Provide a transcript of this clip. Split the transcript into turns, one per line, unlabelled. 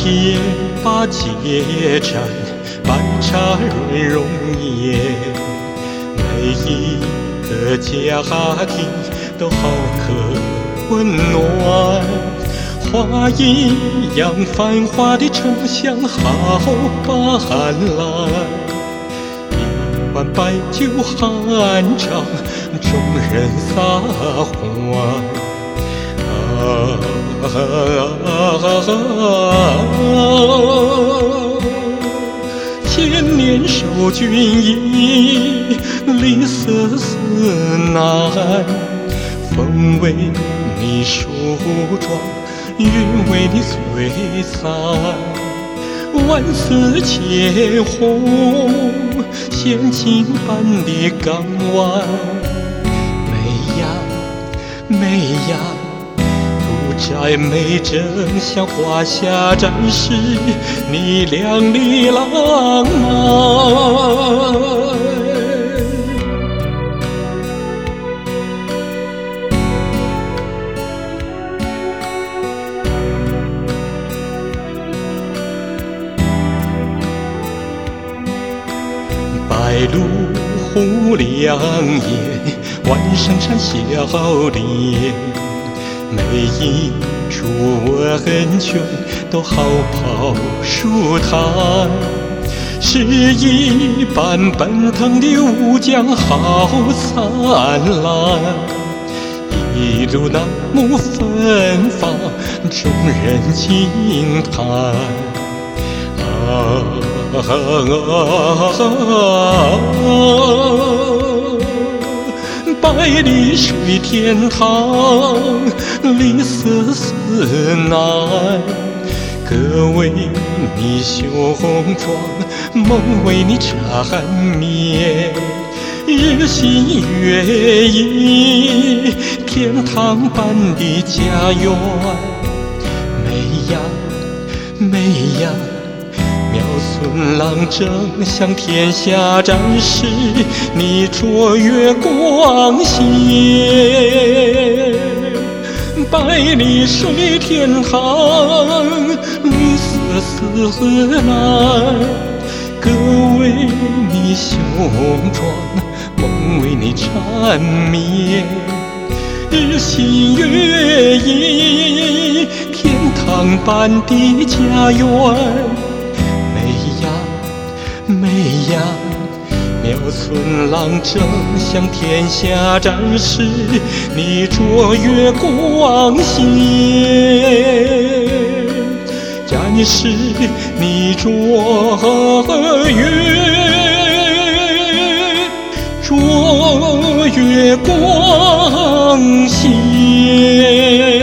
天把劫斩，百茶润容颜。每一个家庭都好可温暖，花一样繁华的城乡好斑斓。一碗白酒酣畅，众人撒欢。千年守军衣，离瑟丝难。风为你梳妆，云为你璀璨。万丝千红，仙境般的港湾。美呀美呀，摘美正向华夏展示你亮丽浪漫。白鹭湖两眼，万圣山笑脸。每一处温泉都好跑舒坦，是一般奔腾的乌江好灿烂。一路楠木芬芳，众人惊叹。百里水天堂，离瑟丝难。歌为你胸装，梦为你缠绵。日新月异，天堂般的家园。美呀美呀，苗村郎正向天下展示你卓越光鲜。百里水天堂，离瑟丝难。歌为你胸装，梦为你缠绵。日新月异，天堂般的家园。美呀，苗村郎正向天下展示你卓越光鲜，展示你卓越光鲜。